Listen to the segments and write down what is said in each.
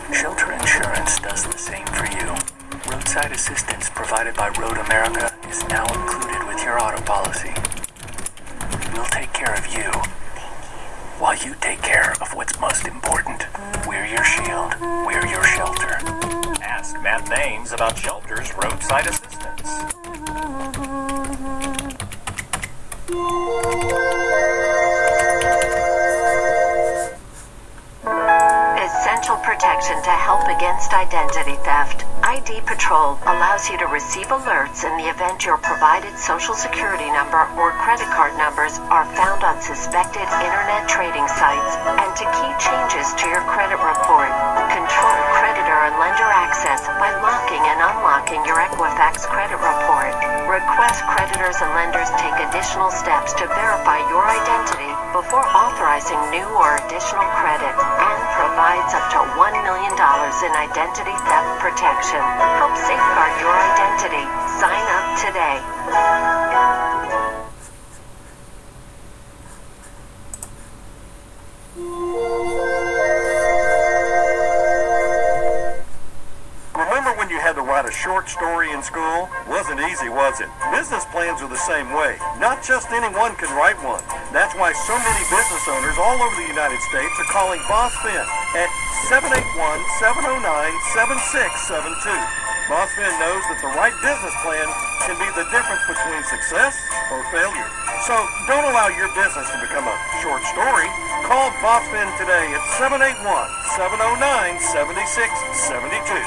Shelter Insurance does the same for you. Roadside assistance provided by Road America is now included with your auto policy. We'll take care of you while you take care of what's most important. We're your shield. We're your shelter. Ask Matt Names about Shelter's roadside assistance. Essential protection to help against identity theft. ID Patrol allows you to receive alerts in the event your provided social security number or credit card numbers are found on suspected internet trading sites, and to key changes to your credit report. Control creditor and lender access by locking and unlocking your Equifax credit report. Request creditors and lenders take additional steps to verify your identity before authorizing new or additional credit, and provides up to $1 million in identity theft protection. Help safeguard your identity. Sign up today. Remember when you had to write a short story in school? Wasn't easy, was it? Business plans are the same way. Not just anyone can write one. That's why so many business owners all over the United States are calling Boss Finn at 781-709-7672. Boss Finn knows that the right business plan can be the difference between success or failure. So don't allow your business to become a short story. Call Boss Finn today at 781-709-7672.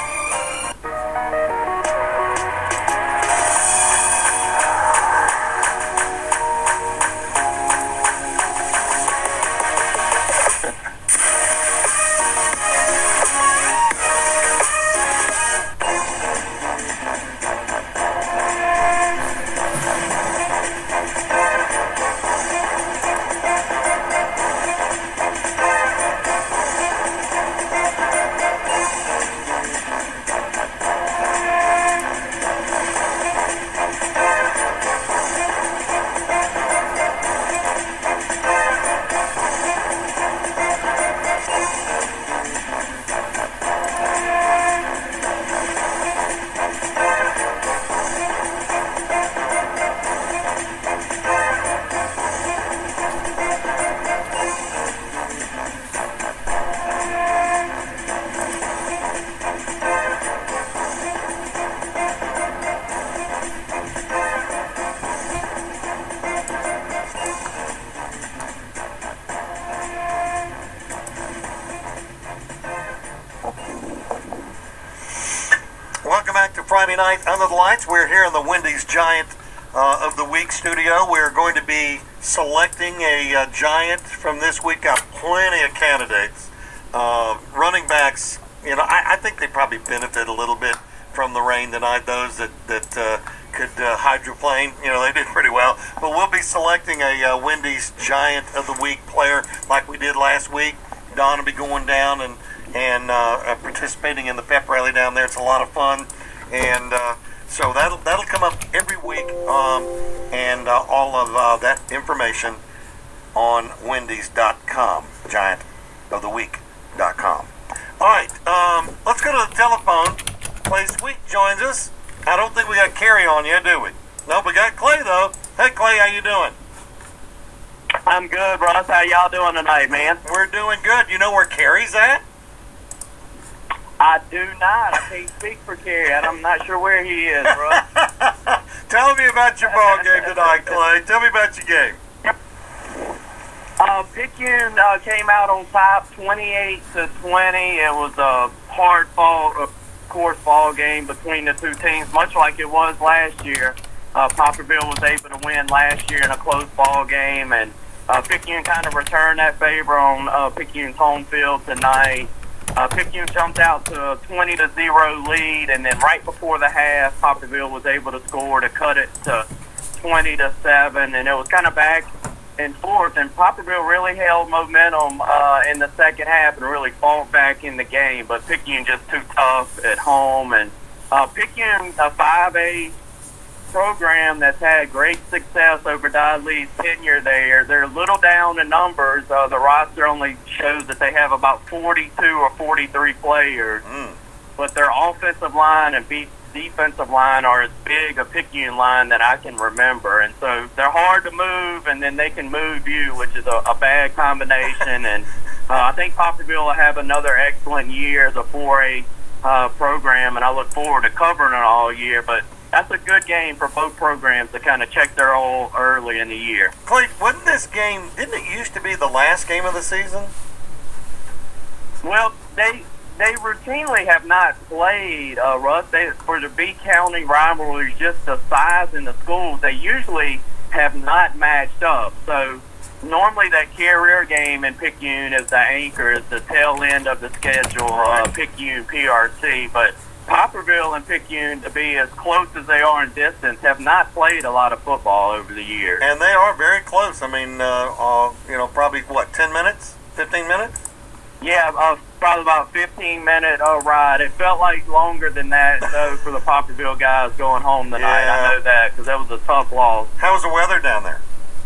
Welcome back to Friday Night Under the Lights. We're here in the Wendy's Giant of the Week studio. We're going to be selecting a Giant from this week. Got plenty of candidates. Running backs, I think they probably benefit a little bit from the rain tonight. Those that could hydroplane, they did pretty well. But we'll be selecting a Wendy's Giant of the Week player like we did last week. Don will be going down and participating in the pep rally down there. It's a lot of fun, and so that'll come up every week, and all of that information on Wendy's.com, giantoftheweek.com. All right, let's go to the telephone. Clay Sweet joins us. I don't think we got Carrie on yet, do we? Nope, we got Clay though. Hey Clay, how you doing? I'm good, Ross. How y'all doing tonight, man? We're doing good. You know where Carrie's at? I do not. I can't speak for Kerry. I'm not sure where he is, bro. Tell me about your ball game tonight, Clay. Tell me about your game. Picayune came out on top, 28-20. It was a hard course ball game between the two teams, much like it was last year. Poplarville was able to win last year in a close ball game, and Picayune kind of returned that favor on Picayune's home field tonight. Picayune jumped out to a 20-0 lead, and then right before the half, Poplarville was able to score to cut it to 20-7, and it was kind of back and forth, and Poplarville really held momentum in the second half and really fought back in the game, but Picayune just too tough at home, and Picayune, a 5A program that's had great success over Dodd Lee's tenure there. They're a little down in numbers. The roster only shows that they have about 42 or 43 players. But their offensive line and defensive line are as big a Picayune line that I can remember. And so they're hard to move, and then they can move you, which is a bad combination. And I think Poplarville will have another excellent year as a 4A program, and I look forward to covering it all year. But that's a good game for both programs to kind of check their all early in the year. Clay, wasn't this game, didn't it used to be the last game of the season? Well, they routinely have not played, Russ. For the B County rivalry, just the size in the schools, they usually have not matched up. So normally that Carrier game in Picayune is the anchor, is the tail end of the schedule, Picayune PRC. But Poplarville and Picayune, to be as close as they are in distance, have not played a lot of football over the years. And they are very close. I mean, probably, 10 minutes? 15 minutes? Yeah, probably about 15-minute ride. It felt like longer than that, though, for the Poplarville guys going home tonight. Yeah. I know that because that was a tough loss. How was the weather down there?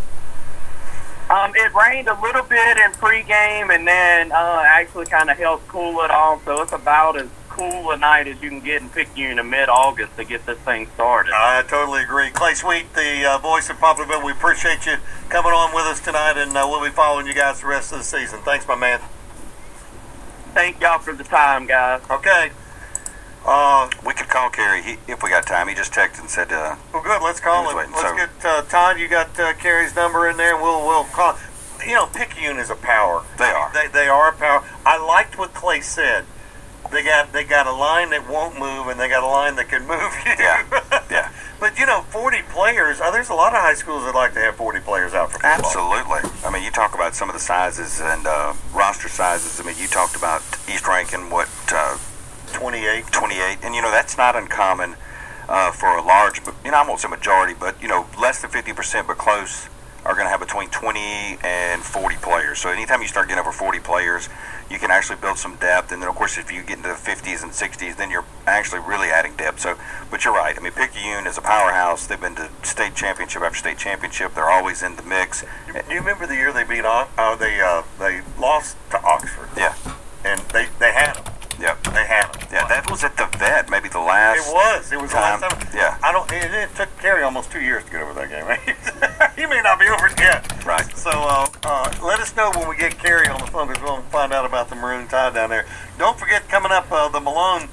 It rained a little bit in pregame, and then actually kind of helped cool it off. So it's about as cool a night as you can get in Picayune in mid-August to get this thing started. I totally agree. Clay Sweet, the voice of Poplarville, we appreciate you coming on with us tonight, and we'll be following you guys the rest of the season. Thanks, my man. Thank y'all for the time, guys. Okay. We could call Kerry if we got time. He just texted and said, well, good. Let's call him. waiting, Let's get Todd. You got Kerry's number in there. We'll call. Picayune is a power. They are. They are a power. I liked what Clay said. They got a line that won't move, and they got a line that can move you. Yeah. But 40 players. There's a lot of high schools that like to have 40 players out for football. Absolutely. I mean, you talk about some of the sizes and roster sizes. I mean, you talked about East Rankin, 28. 28, and that's not uncommon for a large, but I won't say majority, but less than 50%, but close, are going to have between 20 and 40 players. So anytime you start getting over 40 players, you can actually build some depth. And then, of course, if you get into the 50s and 60s, then you're actually really adding depth. So, but you're right. I mean, Picayune is a powerhouse. They've been to state championship after state championship. They're always in the mix. Do you remember the year they beat? They lost to Oxford. Yeah. And they had them. Yep. They had them. Yeah, that was at the vet, maybe the last. It was the last time. Yeah. It took Kerry almost 2 years to get over that game. Right? He may not be over it yet. Right. So let us know when we get Kerry on the phone, because we'll find out about the Maroon Tide down there. Don't forget, coming up, the Malone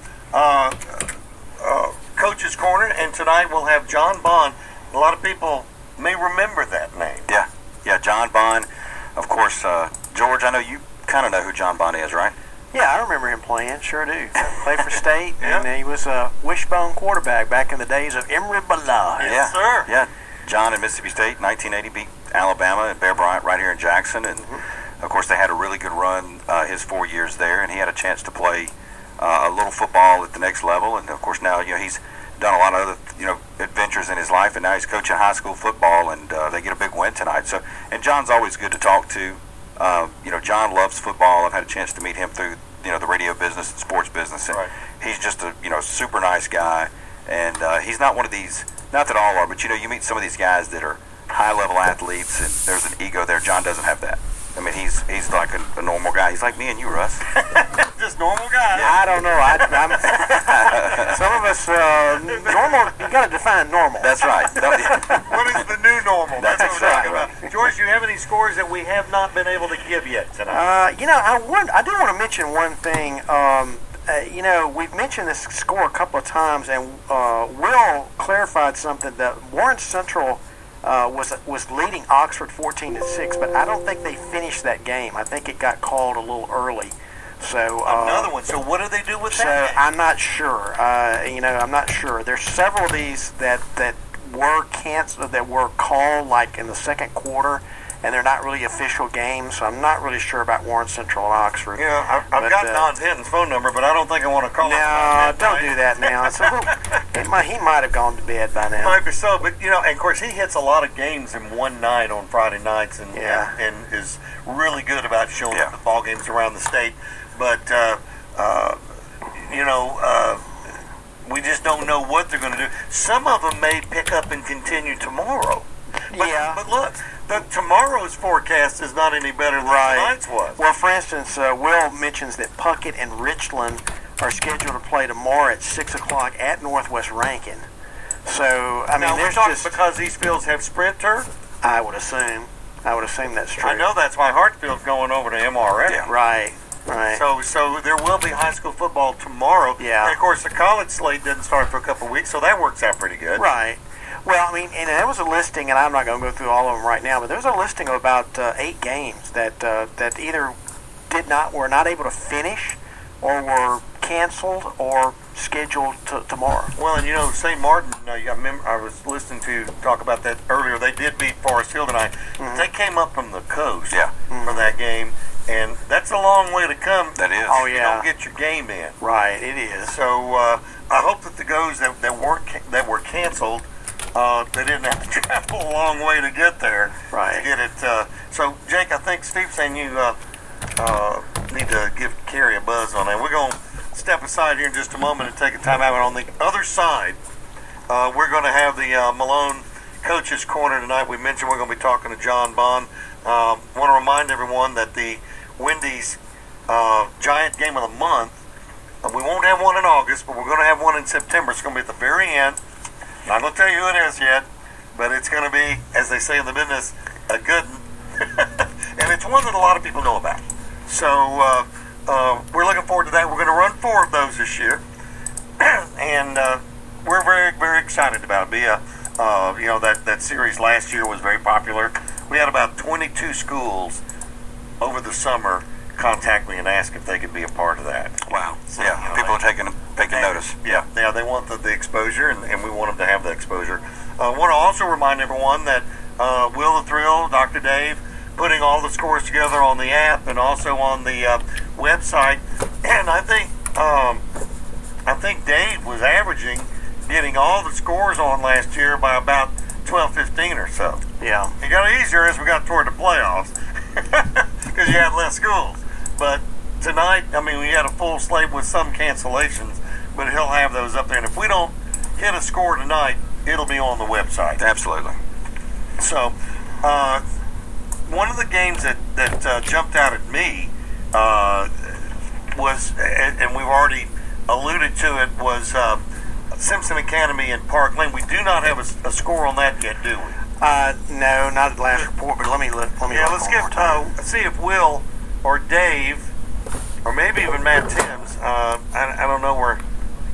Coach's Corner, and tonight we'll have John Bond. A lot of people may remember that name. Yeah, John Bond. Of course, George, I know you kind of know who John Bond is, right? Yeah, I remember him playing, sure do. Played for State, Yeah. and he was a wishbone quarterback back in the days of Emory Ballard. Yes, sir. Yeah, John at Mississippi State, 1980, beat Alabama and Bear Bryant right here in Jackson, and of course they had a really good run his 4 years there, and he had a chance to play a little football at the next level, and of course now he's done a lot of other adventures in his life, and now he's coaching high school football, and they get a big win tonight. So, and John's always good to talk to. John loves football. I've had a chance to meet him through the radio business and sports business, and he's just a super nice guy. And he's not one of these, not that all are, but you meet some of these guys that are high level athletes, and there's an ego there. John doesn't have that. I mean, he's like a normal guy. He's like me and you, Russ. Just normal guy. I don't know. I'm some of us normal. You got to define normal. That's right. What is the new normal? That's what we're talking right. about. George, do you have any scores that we have not been able to give yet tonight? I do want to mention one thing. We've mentioned this score a couple of times, and Will clarified something that Warren Central was leading Oxford 14-6, but I don't think they finished that game. I think it got called a little early. So another one. So what do they do with that? So I'm not sure. I'm not sure. There's several of these that were canceled, that were called like in the second quarter, and they're not really official games. So I'm not really sure about Warren Central and Oxford. I've got Don Hinton's phone number, but I don't think I want to call him. No, don't do that now. It's he might have gone to bed by now. Might be so, but and of course he hits a lot of games in one night on Friday nights, and is really good about showing up the ball games around the state. But We just don't know what they're going to do. Some of them may pick up and continue tomorrow. But look, tomorrow's forecast is not any better than tonight's was. Well, for instance, Will mentions that Puckett and Richland are scheduled to play tomorrow at 6 o'clock at Northwest Rankin. So, I mean, there's just... because these fields have sprint turf? I would assume that's true. I know that's why Hartfield's going over to MRF. Yeah. Right. So there will be high school football tomorrow. Yeah. And, of course, the college slate doesn't start for a couple of weeks, so that works out pretty good. Right. Well, I mean, and there was a listing, and I'm not going to go through all of them right now, but there was a listing of about 8 games that either were not able to finish or were canceled or scheduled tomorrow. Well, and St. Martin, I was listening to talk about that earlier. They did beat Forest Hill tonight. Mm-hmm. They came up from the coast for that game, and that's a long way to come. That is. Oh, You yeah. don't get your game in. Right, it is. So I hope that the goes that were canceled, they didn't have to travel a long way to get there. Right. To get it. So, Jake, I think Steve's saying you need to give Carrie a buzz on that. We're going to step aside here in just a moment and take a time out. On the other side, we're going to have the Malone Coaches Corner tonight. We mentioned we're going to be talking to John Bond. Want to remind everyone that the Wendy's Giant Game of the Month, we won't have one in August, but we're going to have one in September. It's going to be at the very end. Not going to tell you who it is yet, but it's going to be, as they say in the business, a good one. And it's one that a lot of people know about. So we're looking forward to that. We're going to run 4 of those this year. And we're very, very excited about it. That series last year was very popular. We had about 22 schools over the summer contact me and ask if they could be a part of that. Wow. So, people are taking notice. Yeah, they want the exposure, and we want them to have the exposure. I want to also remind everyone that Will the Thrill, Dr. Dave, putting all the scores together on the app and also on the website. And I think Dave was averaging getting all the scores on last year by about 12-15 or so. Yeah. It got easier as we got toward the playoffs because you had less schools. But tonight, we had a full slate with some cancellations, but he'll have those up there. And if we don't hit a score tonight, it'll be on the website. Absolutely. So, one of the games that jumped out at me was, and we've already alluded to it, was Simpson Academy in Park Lane. We do not have a score on that yet, do we? No, not at the last report, but let me look. Let's see if Will or Dave, or maybe even Matt Timms, I don't know where.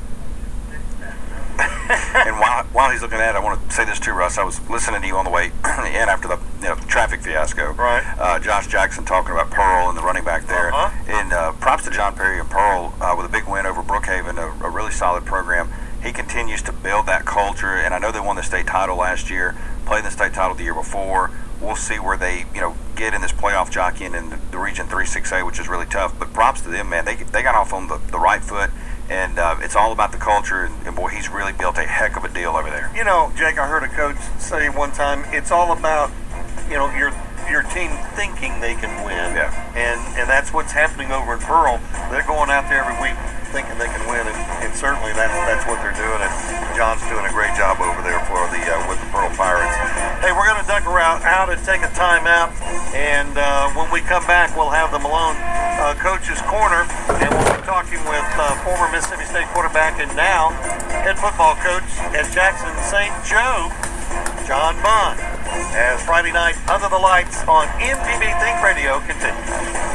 And while he's looking at it, I want to say this too, Russ. I was listening to you on the way in after the traffic fiasco. Right. Josh Jackson talking about Pearl and the running back there. And props to John Perry and Pearl with a big win over Brookhaven, a really solid program. He continues to build that culture, and I know they won the state title last year, played the state title the year before. We'll see where they get in this playoff jockeying in the Region 3-6A, which is really tough. But props to them, man. They got off on the right foot. And it's all about the culture, and boy, he's really built a heck of a deal over there. Jake, I heard a coach say one time, it's all about, your team thinking they can win. Yeah. And that's what's happening over in Pearl. They're going out there every week thinking they can win, and certainly that's what they're doing. And John's doing a great job over there for with the Pearl Pirates. Hey, we're going to duck around out and take a timeout, and when we come back, we'll have the Malone Coaches Corner, and we'll be talking with former Mississippi State quarterback and now head football coach at Jackson St. Joe, John Bond, as Friday night Under the Lights on MPB Think Radio continues.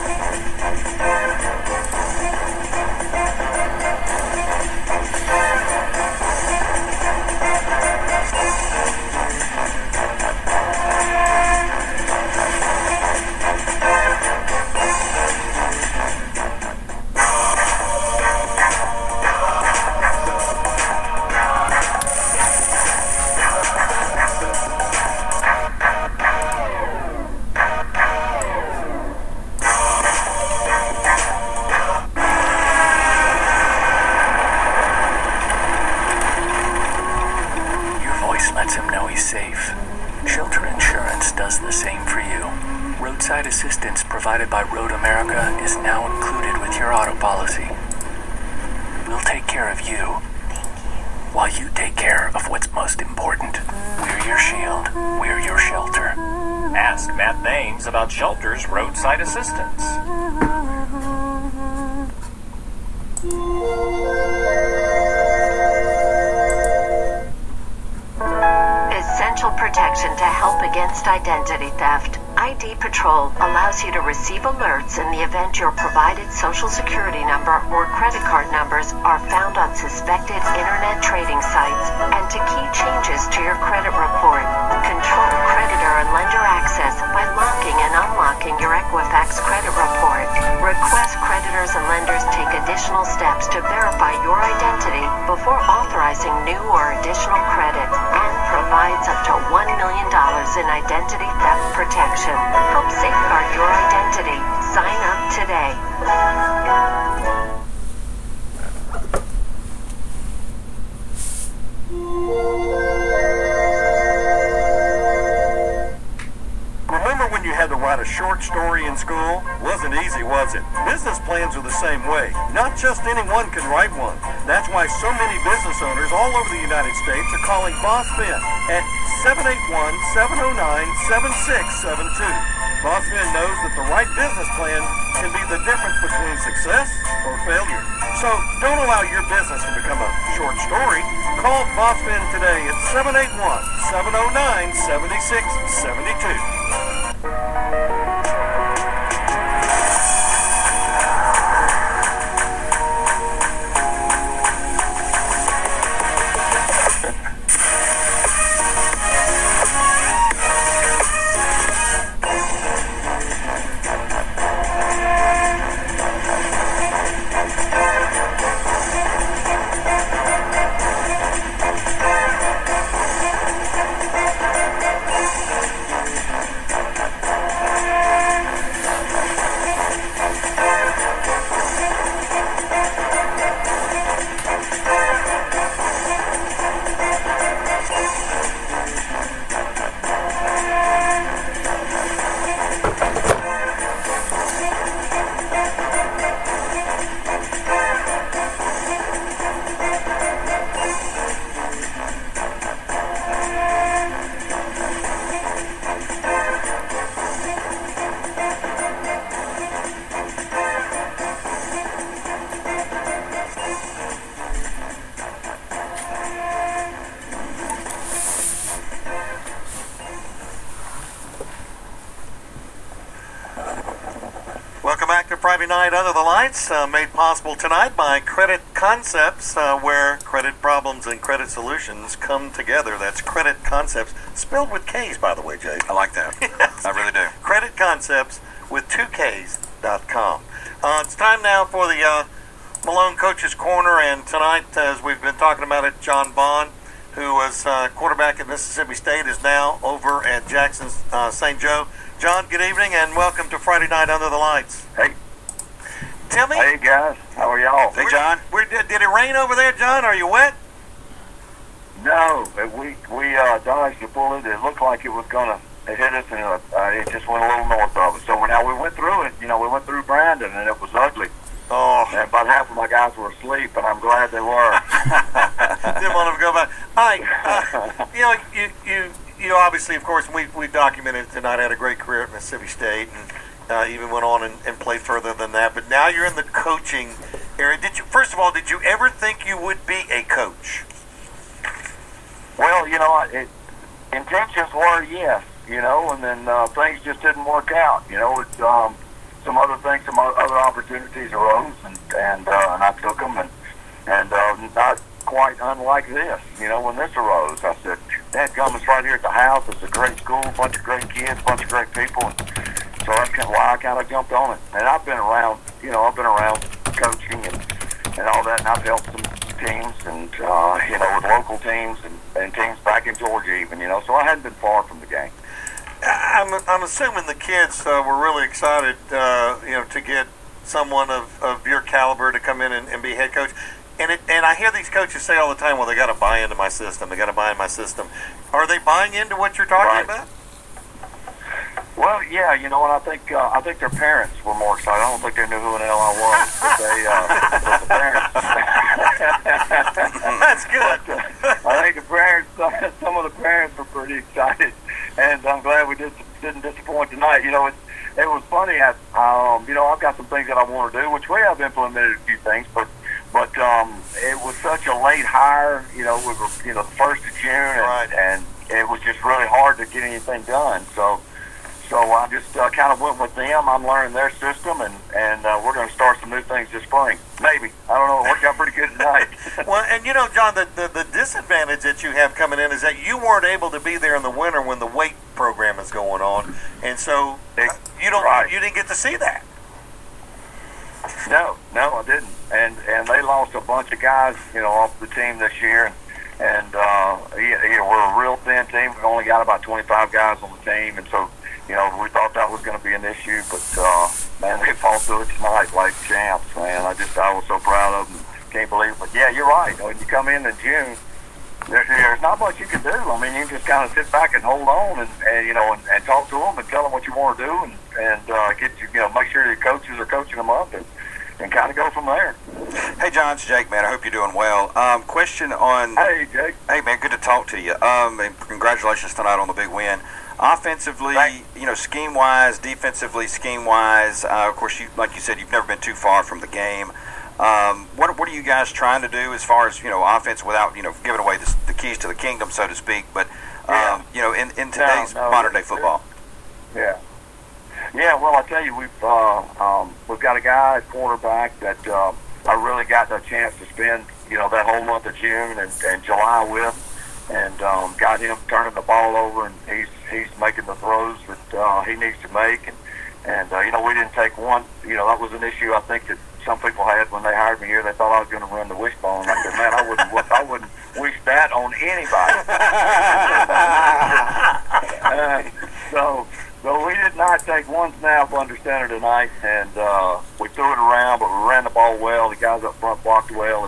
Roadside assistance provided by Road America is now included with your auto policy. We'll take care of you. Thank you. while you take care of what's most important. We're your shield. We're your shelter. Ask Matt Thames about Shelter's roadside assistance. Essential protection to help against identity theft. ID Patrol allows you to receive alerts in the event your provided social security number or credit card numbers are found on suspected internet trading sites and to key changes to your credit report. Control creditor and lender access by locking and unlocking your Equifax credit report. Request creditors and lenders take additional steps to verify your identity before authorizing new or additional credit, and provides up to $1 million in identity theft protection. Help safeguard your identity. Sign up today. Remember when you had to write a short story in school? Wasn't easy, was it? Business plans are the same way. Not just anyone can write one. That's why so many business owners all over the United States are calling Boss Finn at 781-709-7672. Boss Finn knows that the right business plan can be the difference between success or failure. So don't allow your business to become a short story. Call Boss Finn today at 781-709-7672. Welcome back to Friday Night Under the Lights, made possible tonight by Credit Concepts, where credit problems and credit solutions come together. That's Credit Concepts, spelled with K's, by the way, Jay. I like that. I really do. Credit Concepts with 2Ks.com. It's time now for the Malone Coach's Corner, and tonight, as we've been talking about it, John Bond, who was quarterback at Mississippi State, is now over at Jackson St. Joe. John, good evening, and welcome to Friday Night Under the Lights. Hey. Tell me. Hey, guys. How are y'all? Hey, John. Did it rain over there, John? Are you wet? No, we dodged a bullet. It looked like it was going to hit us, and it just went a little north of us. So now we went through it. We went through Brandon, and it was ugly. Oh. And about half of my guys were asleep, and I'm glad they were. Didn't want them to go back. All right. You obviously, of course, we documented tonight, had a great career at Mississippi State, and even went on and played further than that. But now you're in the coaching area. First of all, did you ever think you would be a coach? Well, intentions were yes, and then things just didn't work out. Some other things, some other opportunities arose, and I took them, and not quite unlike this. When this arose, I said, "Dadgum, it's right here at the house. It's a great school, bunch of great kids, bunch of great people." And so that's kind of why I kind of jumped on it. And I've been around, coaching and all that, and I've helped some teams, and with local teams and teams back in Georgia even. So I hadn't been far from the game. I'm assuming the kids were really excited, to get someone of your caliber to come in and be head coach. And I hear these coaches say all the time, well, they got to buy into my system. They got to buy into my system. Are they buying into what you're talking about? Well, yeah, and I think their parents were more excited. I don't think they knew who the hell I was, but the parents. That's good. right. You know, it was funny. You know, I've got some things that I want to do, which we have implemented a few things, but it was such a late hire. You know, we were, you know, the 1st of June, and it was just really hard to get anything done. So I just kind of went with them. I'm learning their system, and we're going to start some new things this spring. Maybe. I don't know. It worked out pretty good tonight. Well, and you know, John, the disadvantage that you have coming in is that you weren't able to be there in the winter when the weight program is going on, and so you didn't get to see that. No, I didn't. And they lost a bunch of guys, you know, off the team this year, and we're a real thin team. We've only got about 25 guys on the team, and so, you know, we thought that was going to be an issue, but man, they fought through it tonight like champs, man. I was so proud of them. Can't believe it. But yeah, you're right. When you come in June, there's not much you can do. I mean, you can just kind of sit back and hold on, and you know, and talk to them and tell them what you want to do, and make sure your coaches are coaching them up, and kind of go from there. Hey, John, it's Jake, man. I hope you're doing well. Question on... Hey, Jake. Hey, man, good to talk to you. And congratulations tonight on the big win. Offensively, you know, scheme-wise, defensively, scheme-wise, of course, like you said, you've never been too far from the game. What are you guys trying to do as far as, you know, offense without, you know, giving away the keys to the kingdom, so to speak, but, you know, in today's modern-day football? Yeah. Yeah, well, I tell you, we've got a guy at quarterback that I really got a chance to spend, you know, that whole month of June and July with, and got him turning the ball over, and he's making the throws that he needs to make, and you know, we didn't take one. You know, that was an issue I think that some people had when they hired me here. They thought I was going to run the wishbone. I said, man, I wouldn't wish that on anybody. So we did not take one snap under center tonight, and we threw it around, but we ran the ball well. The guys up front blocked well.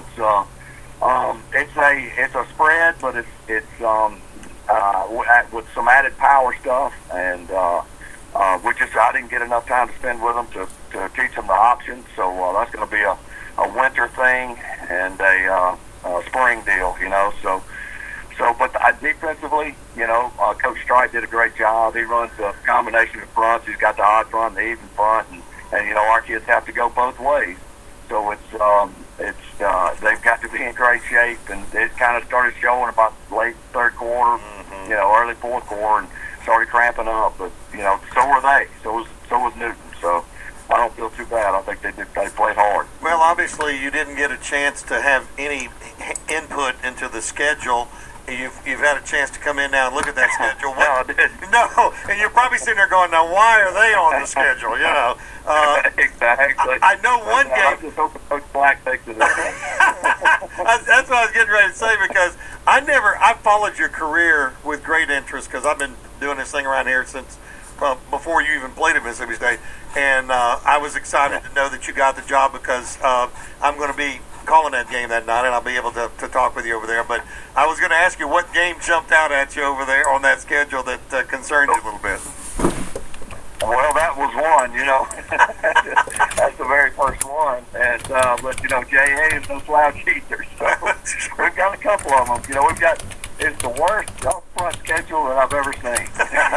It's a spread, but it's with some added power stuff, and I didn't get enough time to spend with them to teach them the options. So that's going to be a winter thing and a spring deal, you know. But defensively, you know, Coach Strike did a great job. He runs a combination of fronts. He's got the odd front and the even front, and you know, our kids have to go both ways. So they've got to be in great shape, and it kind of started showing about late third quarter, you know, early fourth quarter, and started cramping up. But you know, so were they. So was Newton. So I don't feel too bad. I think they played hard. Well, obviously, you didn't get a chance to have any input into the schedule. You've had a chance to come in now and look at that schedule. No, I didn't. No, and you're probably sitting there going, now why are they on the schedule? You know. Exactly. I know one game. I just hope Coach Black takes it. That's what I was getting ready to say, because I followed your career with great interest, because I've been doing this thing around here since before you even played at Mississippi State, and I was excited to know that you got the job, because I'm going to be calling that game that night, and I'll be able to talk with you over there. But I was going to ask you what game jumped out at you over there on that schedule that concerned you a little bit. Well, that was one, you know. That's the very first one. And but you know, J.A. is no slouch either. So we've got a couple of them. You know, it's the worst up-front schedule that I've ever seen.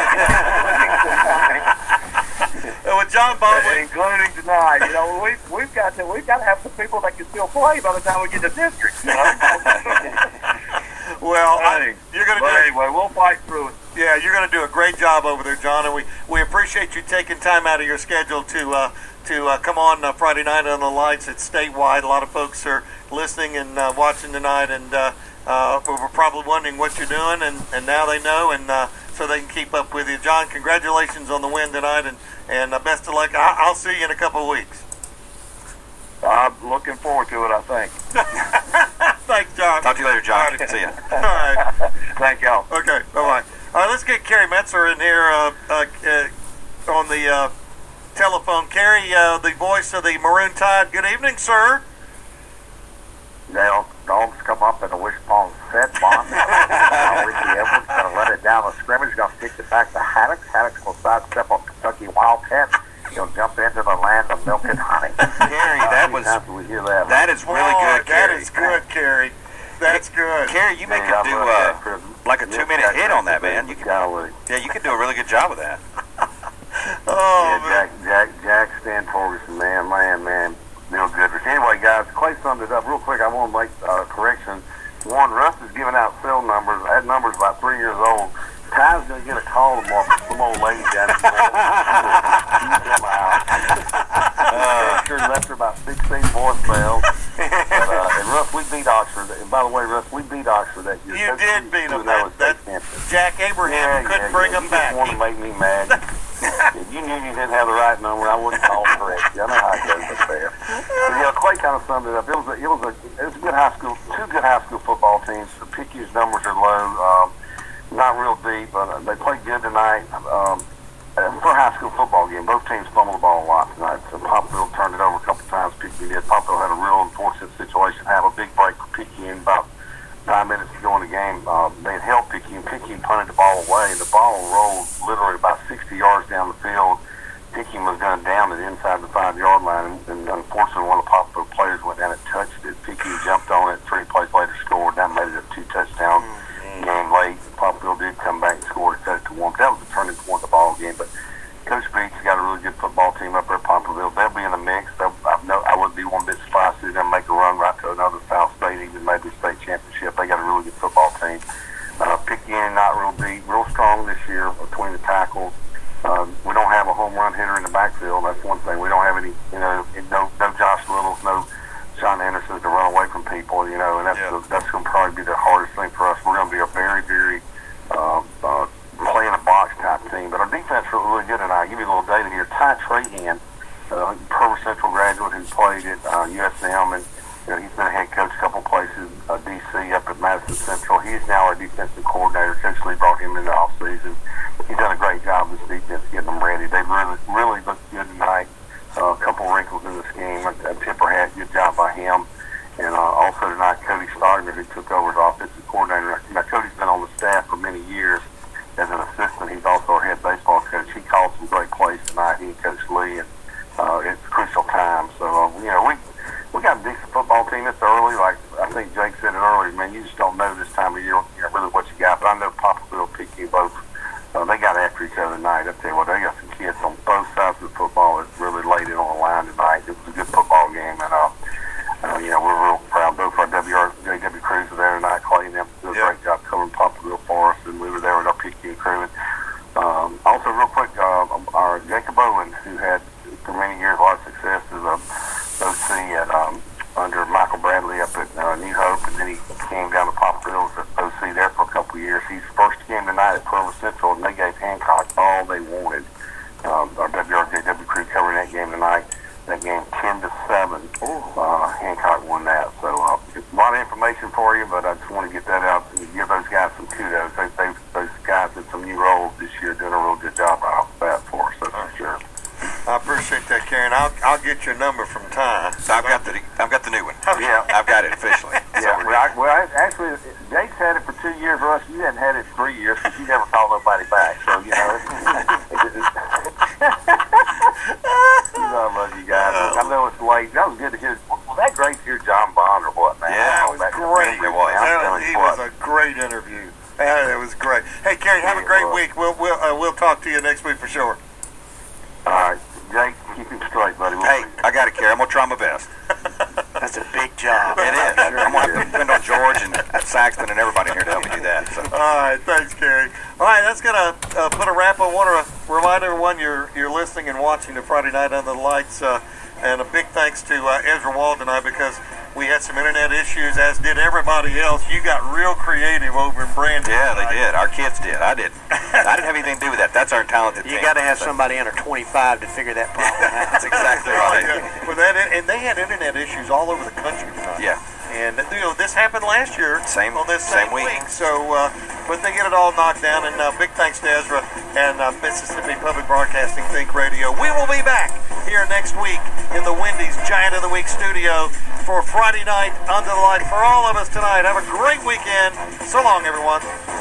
With John Baldwin, including tonight, you know, we've got to have some people that can still play by the time we get to district. You know? Well, you're going to do anyway. We'll fight through it. Yeah, you're going to do a great job over there, John, and we appreciate you taking time out of your schedule to come on Friday night on the lights. It's statewide. A lot of folks are listening and watching tonight, and we're probably wondering what you're doing, and now they know, and so they can keep up with you. John, congratulations on the win tonight, and best of luck. I'll see you in a couple of weeks. I'm looking forward to it, I think. Thanks, John. Talk to you later, John. All right. See you. All right. Thank y'all. Okay, bye-bye. All right, let's get Kerry Metzer in here on the telephone. Kerry, the voice of the Maroon Tide. Good evening, sir. Now, dogs come up in the wishbone set, Bond. Ricky Edwards going to let it down the scrimmage, going to stick it back to Haddix. Haddix will sidestep on Kentucky Wildcat. He'll jump into the land of milk and honey. Kerry, that is really good, Kerry. That is good, Kerry. That's good. Kerry, you make him do like a 2-minute hit on that, man. You can do a really good job with that. Oh, Jack Stan Torgerson, man. Real good. Anyway, guys, Clay summed it up real quick. I want to make a correction. One, Russ is giving out cell numbers. That number's about 3 years old. Ty's going to get a call tomorrow from some old lady down there. Sure left her about 16 voicemails. And Russ, we beat Oxford. And by the way, Russ, we beat Oxford that year. You did beat them. Jack Abraham couldn't bring them back. You want to make me mad. If you knew you didn't have the right number, I wouldn't call correct. I know how it goes up there. But, Clay kind of summed it up. It was a good high school, two good high school football teams. The Picayu's numbers are low, not real deep, but they played good tonight. For a high school football game, both teams fumbled the ball a lot tonight. So Poplarville turned it over a couple times. Picayune did. Poplarville had a real unfortunate situation. Have a big break for Picayune about 5 minutes to go in the game. They had held Picayune. Picayune punted the ball away, and the ball rolled literally about 60 yards down the field. Picayune was going down it inside the 5-yard line, and unfortunately one of the Poplarville players went down and touched it. Picayune jumped on it. 3 plays later scored. That made it a 2-touchdown game late. Poplarville did come back and score and set it to 1. That was the turning point of the ball game. But Coach Beach has got a really good football team up there at Poplarville. They'll be in the mix. I wouldn't be one bit surprised to see them make a run right to another South State, even maybe a state championship. They got a really good football team. Picayune not real deep, real strong this year between the tackles. We don't have a home run hitter in the backfield. That's one thing. We don't have any, no Josh Littles, no Sean Anderson to run away from people, and that's going to probably be the hardest thing for us. We're going to be a very, very play in a box type team. But our defense was really good tonight. I'll give you a little data here. Ty Trahan, Provo Central graduate who played at USM, and he's been a head coach a couple places, DC up at Madison Central. He's now our defensive coordinator. Coach Lee brought him in the offseason. He's done a great job with this defense getting them ready. They really looked good tonight. A couple wrinkles in the scheme. A tipper hat, good job by him. And also tonight, Cody Stogner, who took over as offensive coordinator. Now, Cody's been on the staff for many years as an assistant. He's also our head baseball coach. He called some great plays tonight, he and Coach Lee, and it's crucial time. So, we got a decent football team. It's early. Like I think Jake said it earlier, man, you just don't know this time of year really what you got. But I know Poplarville, Picayune, both, they got after each other tonight. I tell you what, they got some kids on both sides of the football that really laid it on the line tonight. It was a good football game, and we're real proud. Both our WRJW crews were there tonight. Clay and them did a great job covering Poplarville for us, and we were there with our Picayune crew. And, also, real quick, our Jacob Owen, who had for many years a lot of success as a OC at under Michael Bradley up at New Hope, and then he came down to Poplarville as OC there for a couple of years. His first game tonight at Provo Central, and they gave Hancock all they wanted. Our WRJW crew covering that game tonight. That game 10-7. Hancock won that. So a lot of information for you, but I just want to get that out and give those guys some kudos. Those guys in some new roles this year doing a real good job off the bat for us. That's for sure. I appreciate that, Karen. I'll get your number from Ty. I've got the new one. Yeah, I've got it officially. Actually, Jake's had it for 2 years. Russ, you hadn't had it for 3 years because you never called nobody back. So I love you guys. I know it's late. That was good to hear. Was that great to hear John Bond or what, man? Yeah, it was great. It was. He was a great interview. Yeah, it was great. Hey, Karen, have a great week. We'll talk to you next week for sure. All right, Jake, keep him straight, buddy. Hey, I got it, Karen. I'm gonna try my best. That's a big job. It is. I'm gonna have to depend on George and Saxton and everybody here to help me do that. So. All right, thanks, Kerry. All right, that's gonna put a wrap. I want to remind everyone you're listening and watching the Friday Night Under the Lights, and a big thanks to Ezra Wall tonight because we had some internet issues, as did everybody else. You got real creative over in Brandon. Yeah, they did. Our kids did. I didn't. I didn't have anything to do with that. That's our talented team. You got to have somebody under 25 to figure that problem out. That's exactly right. And they had internet issues all over the country tonight. Yeah. And this happened last year on this same week. So, but they get it all knocked down. And big thanks to Ezra and Mississippi Public Broadcasting Think Radio. We will be back here next week in the Wendy's Giant of the Week studio for Friday Night Under the Light. For all of us tonight, have a great weekend. So long, everyone.